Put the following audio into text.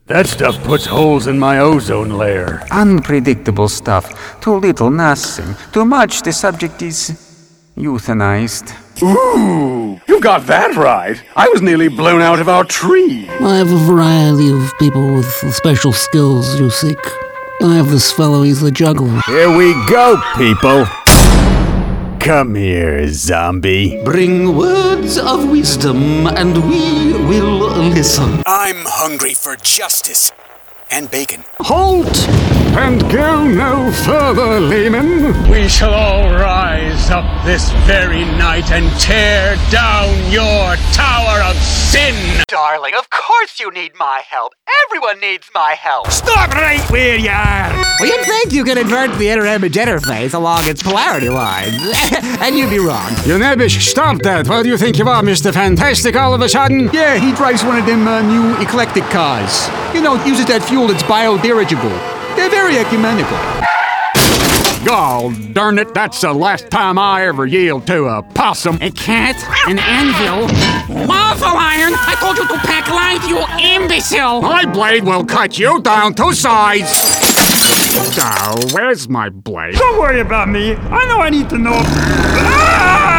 That stuff puts holes in my ozone layer. Unpredictable stuff. Too little, nothing. Too much, the subject is euthanized. Ooh, you got that right. I was nearly blown out of our tree. I have a variety of people with special skills you seek. I have this fellow, he's a juggler. Here we go, people. Come here, zombie. Bring words of wisdom, and we will listen. I'm hungry for justice and bacon. Halt! And go no further, layman. We shall all rise up this very night and tear down your tower of sin. Darling, of course you need my help. Everyone needs my help. Stop right where you are. Well, you'd think you could invert the inner-image interface along its polarity lines. And you'd be wrong. You nebbish, stop that. What do you think you are, Mr. Fantastic, all of a sudden? Yeah, he drives one of them new eclectic cars. You know, uses that fuel that's biodirigible. They're very ecumenical. God darn it, that's the last time I ever yield to a possum. A cat? An anvil? Waffle iron! I told you to pack light, you imbecile! My blade will cut you down to size. Oh, where's my blade? Don't worry about me. I know I need to know. Ah!